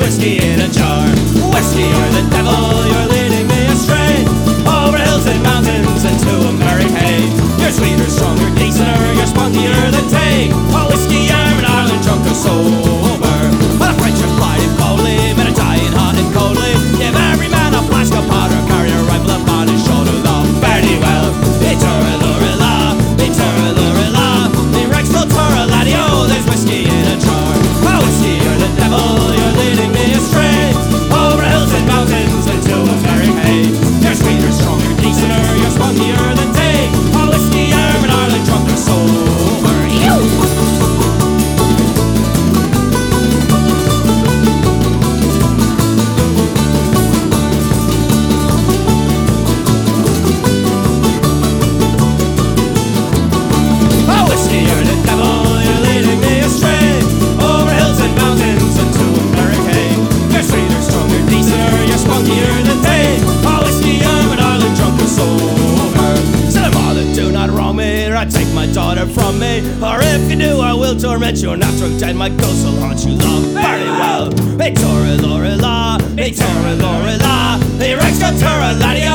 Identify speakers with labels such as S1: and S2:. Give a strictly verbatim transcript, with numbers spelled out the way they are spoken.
S1: whiskey in a jar. Whiskey, you're the devil, you're leading me astray, over hills and mountains into a merry hay. You're sweeter, stronger, decenter, you're spunkier than tay. Oh, whiskey, I'm an Ireland drunk or sober. Well, a French flight in boldly, men are dying hot and coldly. Give every man a flask of powder, carry a rifle upon his shoulder. Though fairly well, be turra-lurra-la, be turra-lurra-la, be Rex-lo-turra-ladio, there's whiskey in a jar. Oh, whiskey, you're the devil, you're leading me astray, over hills and mountains into a merry hay. You're sweeter, stronger, decenter, you're spunkier than day. Oh, whiskey, I'm an Ireland drunk or sober. You! Take my daughter from me, or if you do, I will torment you. Not drunk dead, my ghost will haunt you long. Very well. Hey, Torra-lorra-la, hey, Torra-lorra-la, hey, Rex-lo-turra-ladio.